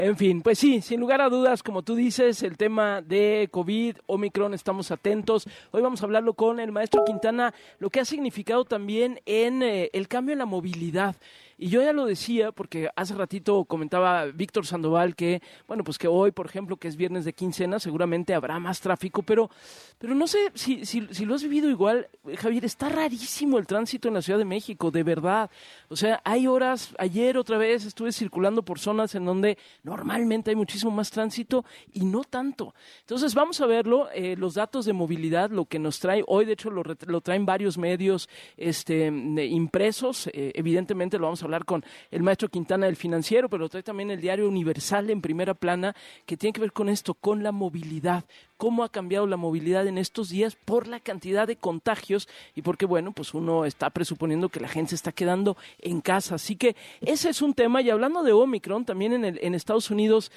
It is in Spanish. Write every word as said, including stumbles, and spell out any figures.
En fin, pues sí, sin lugar a dudas, como tú dices, el tema de COVID, Omicron, estamos atentos. Hoy vamos a hablarlo con el maestro Quintana, lo que ha significado también en eh, el cambio en la movilidad. Y yo ya lo decía, porque hace ratito comentaba Víctor Sandoval que, bueno, pues que hoy, por ejemplo, que es viernes de quincena, seguramente habrá más tráfico, pero, pero no sé si, si, si lo has vivido igual, Javier, está rarísimo el tránsito en la Ciudad de México, de verdad. O sea, hay horas, ayer otra vez estuve circulando por zonas en donde normalmente hay muchísimo más tránsito y no tanto. Entonces vamos a verlo, eh, los datos de movilidad, lo que nos trae, hoy de hecho lo, lo traen varios medios este, impresos, eh, evidentemente lo vamos a hablar con el maestro Quintana del Financiero, pero trae también el Diario Universal en primera plana, que tiene que ver con esto, con la movilidad. Cómo ha cambiado la movilidad en estos días por la cantidad de contagios y porque, bueno, pues uno está presuponiendo que la gente se está quedando en casa. Así que ese es un tema. Y hablando de Omicron, también en, el, en Estados Unidos